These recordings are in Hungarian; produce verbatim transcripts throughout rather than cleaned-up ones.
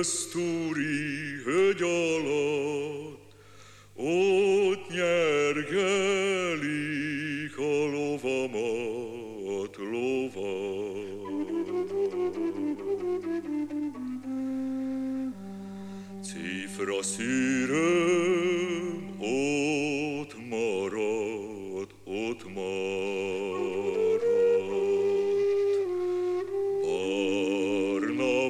köztúri högy alatt, ott nyergelik a lovamat, lovat. Cifra szűröm, ott marad, ott marad. Barna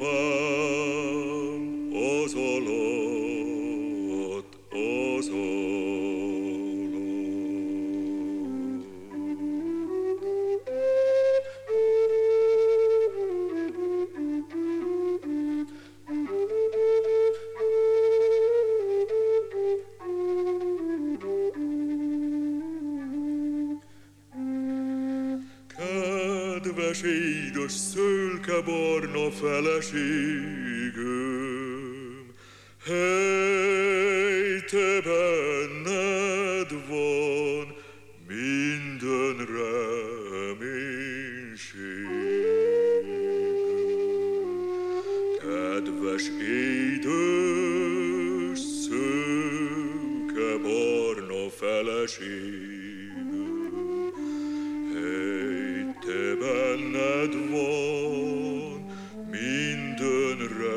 babám az alatt, az alatt. Kedves édes szőlkebarna feleségem, hely, te benned van minden reménységem. Kedves édes szőlkebarna feleségem, hely, te benned van minden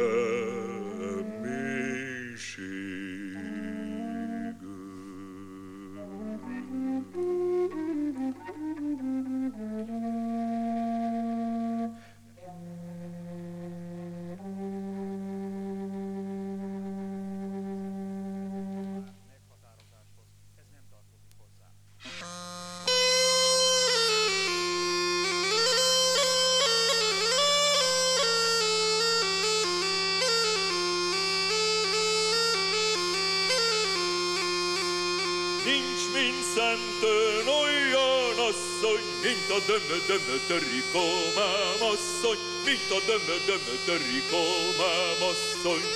Nincs, mint szentön olyan asszony, mint a dömö-dömö törikomám asszony, mint a dömö-dömö törikomám asszony.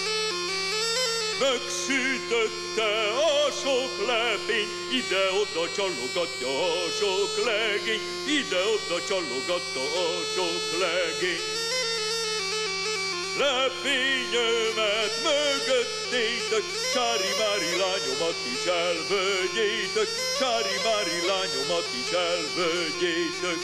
Megsütötte a sok lepény, ide-oda csalogatja a sok legény, ide-oda csalogatta a sok legény. Lepényömet mögöttétek, sári-mári lányomat is elvögyétek, sári-mári lányomat is elvögyétek.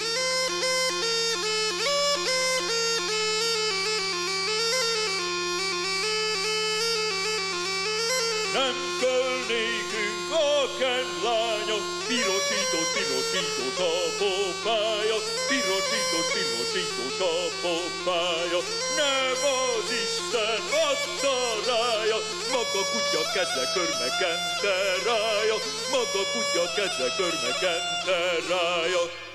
Nem köl nékünk a kenlánya, pirosítós, pirosítós a popája, pirosítós, pirosítós a popája. Nem az Isten adta rája, maga kutya keze körmeken terája, maga kutya keze körmeken terája.